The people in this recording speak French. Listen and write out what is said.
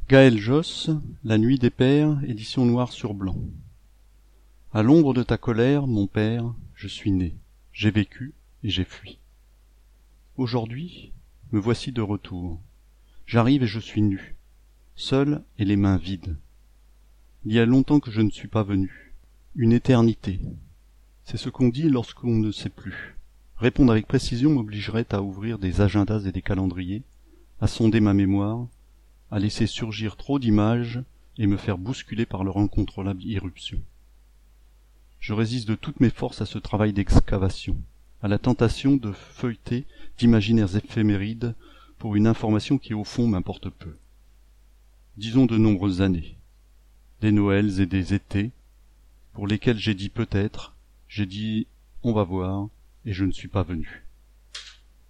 Gaël Josse, La nuit des pères, édition noir sur blanc. À l'ombre de ta colère, mon père, je suis né, j'ai vécu et j'ai fui. Aujourd'hui, me voici de retour. J'arrive et je suis nu, seul et les mains vides. Il y a longtemps que je ne suis pas venu. Une éternité. C'est ce qu'on dit lorsqu'on ne sait plus. Répondre avec précision m'obligerait à ouvrir des agendas et des calendriers, à sonder ma mémoire, à laisser surgir trop d'images et me faire bousculer par leur incontrôlable irruption. Je résiste de toutes mes forces à ce travail d'excavation, à la tentation de feuilleter d'imaginaires éphémérides pour une information qui au fond m'importe peu. Disons de nombreuses années, des Noëls et des étés, pour lesquels j'ai dit peut-être, j'ai dit on va voir, et je ne suis pas venu.